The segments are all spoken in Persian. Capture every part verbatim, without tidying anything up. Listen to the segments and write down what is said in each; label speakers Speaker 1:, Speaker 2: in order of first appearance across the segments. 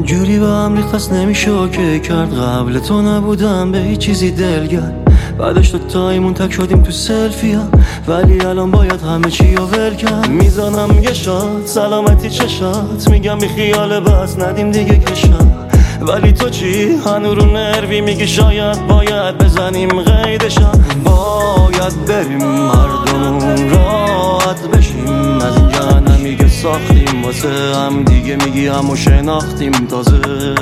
Speaker 1: جوری به هم ریخت نمیشه اوکی کرد. قبل تو نبودم به هیچ چیزی دلگر، بعدش تو تایمون تک شدیم تو سلفی ها، ولی الان باید همه چی رو ول کرد. میزنم یه شات سلامتی چشات، میگم بی خیال بس ندیم دیگه کشات، ولی تو چی؟ هنو رو نروی میگی شاید باید بزنیم قیدشا. باید بریم مردمون راحت بشیم، از اینجا نمیگه ساختیم واسه هم دیگه، میگی همو شناختیم تازه.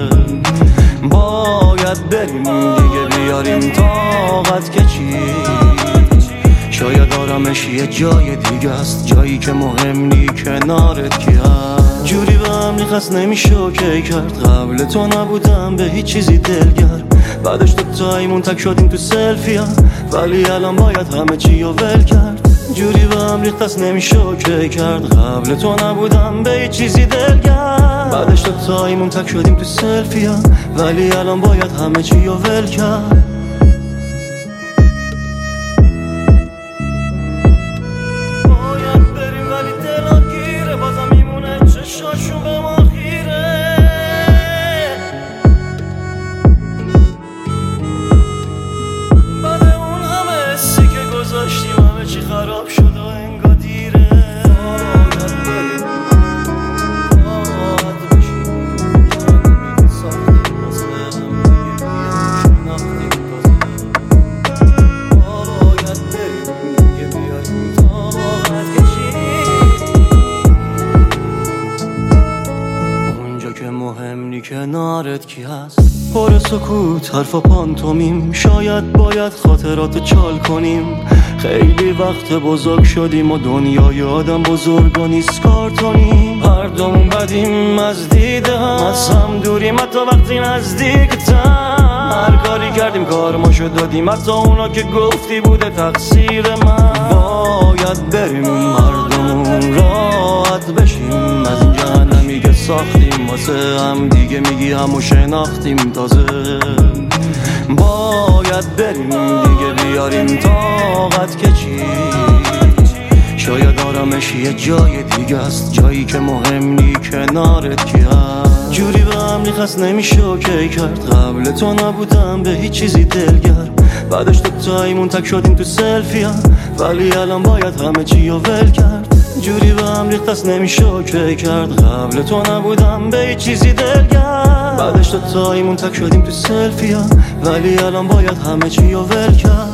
Speaker 1: باید بریم دیگه بیاریم طاقت که چی؟ شاید آرامش یه جای دیگه است، جایی که مهم نی کنارت کی هست. جوری به هم نیخست نمیشه اوکی کرد. قبل تو نبودم به هیچ چیزی دلگر، بعدش تو تایمون تک شدیم تو سلفی ها، ولی الان باید همه چی رو ول کرد. جوری به هم ریخت نمیشه اوکی کرد. قبل تو نبودم به هیچ چیزی دلگر، بعدش تو تایمون تک شدیم تو سلفی ها، ولی الان باید همه چی رو ول کرد. شاشون به ما خیره، بعد اون همه حسی که گذاشتیم همه چی خراب شد و انگار دیره. باید بریم باید بشیم، جانمی ساختیم واسه هم دیگه، بیاریم شناختیم تازه. باید بریم دیگه بیاریم طاقت که مهم نی کنارت کی هست. پر سکوت حرفا پانتومیم، شاید باید خاطراتو چال کنیم. خیلی وقت بزرگ شدیم و دنیای آدم بزرگ و نیست کارتونیم. هر دومون بدیم از دیده هم، از هم دوریم حتی وقتی نزدیکتم. هر کاری کردیم کارماشو دادیم، حتی اونا که گفتی بوده تقصیر من. باید بریم مردمون راحت بشیم، از اینجا نمیگه ساختیم واسه هم دیگه، میگی همو شناختیم تازه. باید بریم دیگه بیاریم طاقت که چی؟ شاید آرامش یه جای دیگه است، جایی که مهم نی کنارت کی هست. جوری به هم نیخست نمیشه اوکی کرد. قبل تو نبودم به هیچ چیزی دلگر، بعدش تو تایمون تک شدیم تو سلفی ها، ولی الان باید همه چی رو ول کرد. جوری به هم ریخت نمیشه اوکی کرد. قبل تو نبودم به هیچ چیزی دلگر، بعدش تو تایمون تک شدیم تو سلفی ها، ولی الان باید همه چی رو ول کرد.